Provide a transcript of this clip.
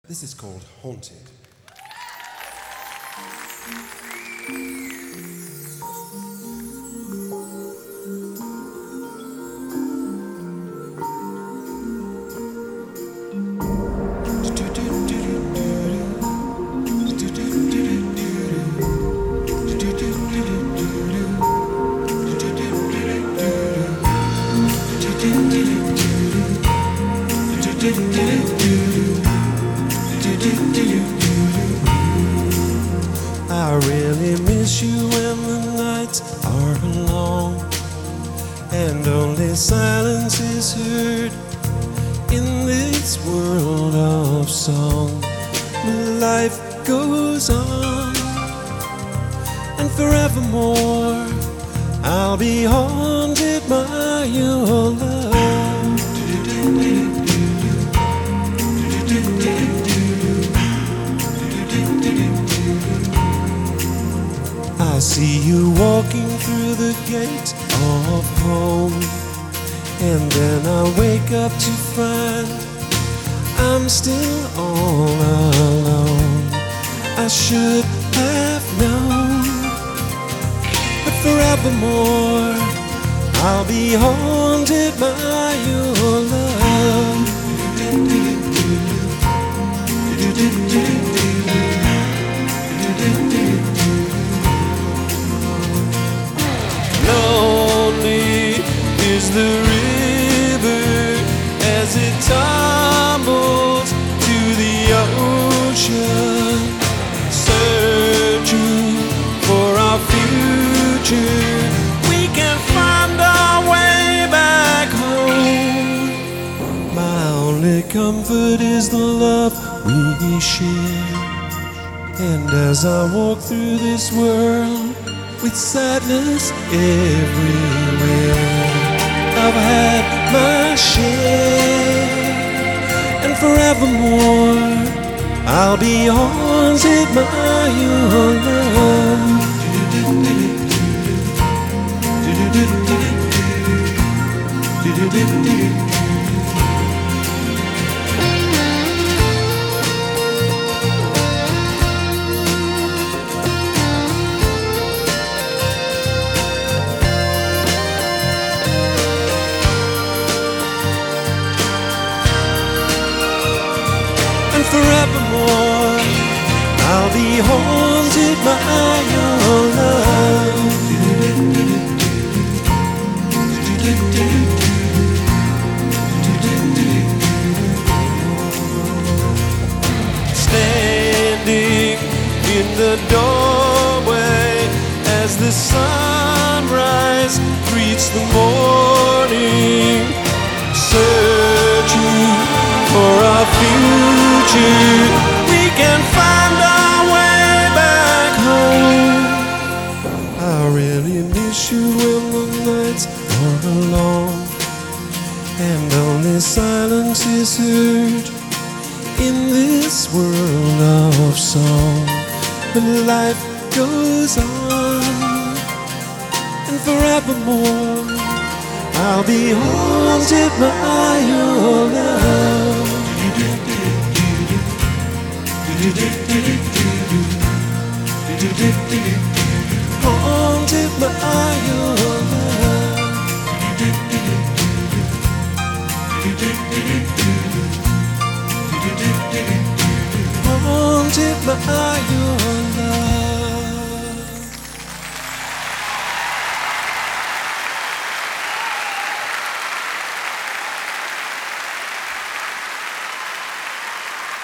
This is called Haunted. I really miss you when the nights are long and only silence is heard in this world of song. But life goes on, and forevermore I'll be haunted by your love. I see you walking through the gate of home, and then I wake up to find I'm still all alone. I should have known, but forevermore I'll be haunted by your love. Lonely is the river as it tumbles to the ocean, searching for our future. We can find our way back home. My only comfort is the love we share, and as I walk through this world with sadness everywhere, I've had my share, and forevermore I'll be haunted by your love. Forevermore I'll be haunted by your love. Standing in the doorway as the sunrise greets the morning, searching for our future. We can find our way back home. I really miss you when the nights are long and only silence is heard in this world of song. But life goes on, and forevermore I'll be haunted by your love. Haunted by your love. Haunted by